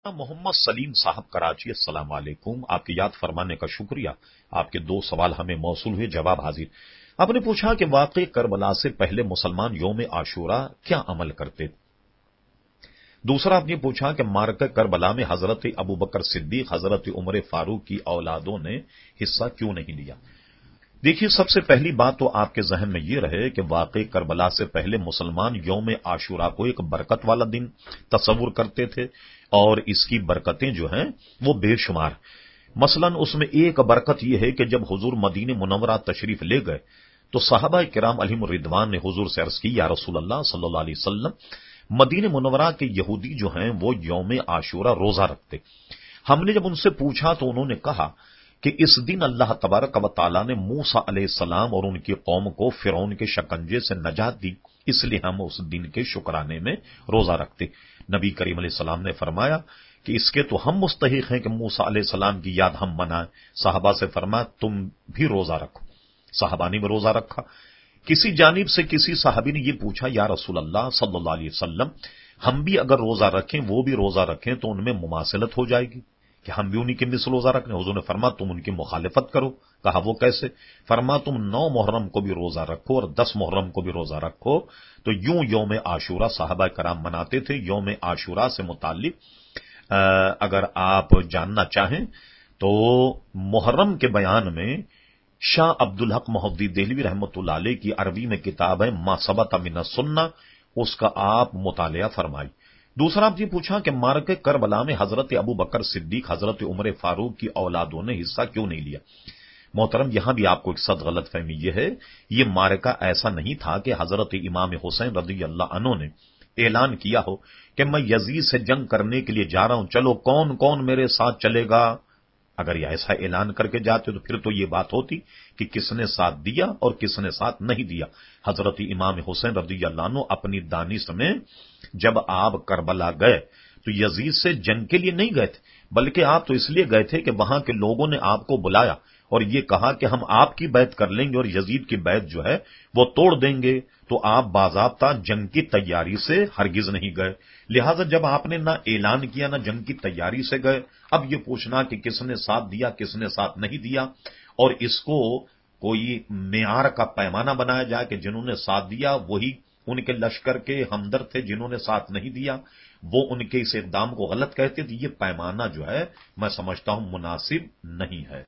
محمد سلیم صاحب کراچی، السلام علیکم، آپ کی یاد فرمانے کا شکریہ۔ آپ کے دو سوال ہمیں موصول ہوئے، جواب حاضر۔ آپ نے پوچھا کہ واقعی کربلا سے پہلے مسلمان یوم عاشورہ کیا عمل کرتے تھے؟ دوسرا آپ نے پوچھا کہ معرکہ کربلا میں حضرت ابوبکر صدیق، حضرت عمر فاروق کی اولادوں نے حصہ کیوں نہیں لیا؟ دیکھیے، سب سے پہلی بات تو آپ کے ذہن میں یہ رہے کہ واقعی کربلا سے پہلے مسلمان یوم عاشورہ کو ایک برکت والا دن تصور کرتے تھے، اور اس کی برکتیں جو ہیں وہ بے شمار۔ مثلا اس میں ایک برکت یہ ہے کہ جب حضور مدینہ منورہ تشریف لے گئے تو صحابہ کرام علیہم الرضوان نے حضور سے عرض کی، یا رسول اللہ صلی اللہ علیہ وسلم، مدینہ منورہ کے یہودی جو ہیں وہ یوم عاشورہ روزہ رکھتے۔ ہم نے جب ان سے پوچھا تو انہوں نے کہا کہ اس دن اللہ تبارک و تعالی نے موسیٰ علیہ السلام اور ان کی قوم کو فرعون کے شکنجے سے نجات دی، اس لیے ہم اس دن کے شکرانے میں روزہ رکھتے۔ نبی کریم علیہ السلام نے فرمایا کہ اس کے تو ہم مستحق ہیں کہ موسیٰ علیہ السلام کی یاد ہم منائیں۔ صحابہ سے فرمایا تم بھی روزہ رکھو۔ صحابہ نے بھی روزہ رکھا۔ کسی جانب سے کسی صحابی نے یہ پوچھا، یا رسول اللہ صلی اللہ علیہ وسلم، ہم بھی اگر روزہ رکھیں وہ بھی روزہ رکھیں تو ان میں مماثلت ہو جائے گی کہ ہم بھی انہی کے مثل روزہ رکھیں؟ حضور نے فرمایا تم ان کی مخالفت کرو۔ کہا وہ کیسے؟ فرمایا تم 9 محرم کو بھی روزہ رکھو اور 10 محرم کو بھی روزہ رکھو۔ تو یوں یوم عاشورہ صحابہ کرام مناتے تھے۔ یوم عاشورہ سے متعلق اگر آپ جاننا چاہیں تو محرم کے بیان میں شاہ عبدالحق محدث دہلوی رحمۃ اللہ علیہ کی عربی میں کتاب ہے ما ثبت من السنہ، اس کا آپ مطالعہ فرمائی۔ دوسرا آپ یہ پوچھا کہ معرکہ کربلا میں حضرت ابوبکر صدیق، حضرت عمر فاروق کی اولادوں نے حصہ کیوں نہیں لیا؟ محترم، یہاں بھی آپ کو ایک سخت غلط فہمی یہ ہے، یہ معرکہ ایسا نہیں تھا کہ حضرت امام حسین رضی اللہ عنہ نے اعلان کیا ہو کہ میں یزید سے جنگ کرنے کے لیے جا رہا ہوں، چلو کون کون میرے ساتھ چلے گا۔ اگر یہ ایسا اعلان کر کے جاتے تو پھر تو یہ بات ہوتی کہ کس نے ساتھ دیا اور کس نے ساتھ نہیں دیا۔ حضرت امام حسین رضی اللہ عنہ اپنی دانش میں جب آپ کربلا گئے تو یزید سے جنگ کے لیے نہیں گئے تھے، بلکہ آپ تو اس لیے گئے تھے کہ وہاں کے لوگوں نے آپ کو بلایا اور یہ کہا کہ ہم آپ کی بیعت کر لیں گے اور یزید کی بیعت جو ہے وہ توڑ دیں گے، تو آپ باضابطہ جنگ کی تیاری سے ہرگز نہیں گئے۔ لہذا جب آپ نے نہ اعلان کیا نہ جنگ کی تیاری سے گئے، اب یہ پوچھنا کہ کس نے ساتھ دیا کس نے ساتھ نہیں دیا، اور اس کو کوئی معیار کا پیمانہ بنایا جائے کہ جنہوں نے ساتھ دیا وہی ان کے لشکر کے ہمدرد تھے، جنہوں نے ساتھ نہیں دیا وہ ان کے اس اقدام کو غلط کہتے تھے، یہ پیمانہ جو ہے میں سمجھتا ہوں مناسب نہیں ہے۔